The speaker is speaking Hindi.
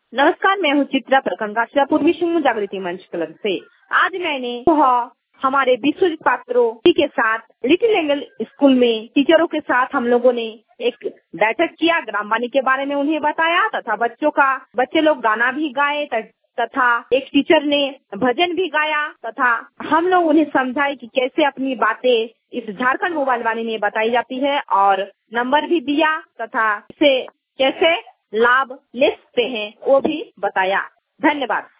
नमस्कार, मैं हूँ चित्रा प्रकंकाशिला पूर्वी सिंहभूम जागृति मंच क्लब से। आज मैंने हमारे विश्वजित पात्रों के साथ लिटिल एंगल स्कूल में टीचरों के साथ हम लोगों ने एक बैठक किया, ग्रामवाणी के बारे में उन्हें बताया तथा बच्चे लोग गाना भी गाए तथा एक टीचर ने भजन भी गाया तथा हम लोग उन्हें समझाए कि कैसे अपनी बातें इस झारखंड मोबाइल वाणी में बताई जाती है और नंबर भी दिया तथा इसे कैसे लाभ ले सकते हैं वो भी बताया। धन्यवाद।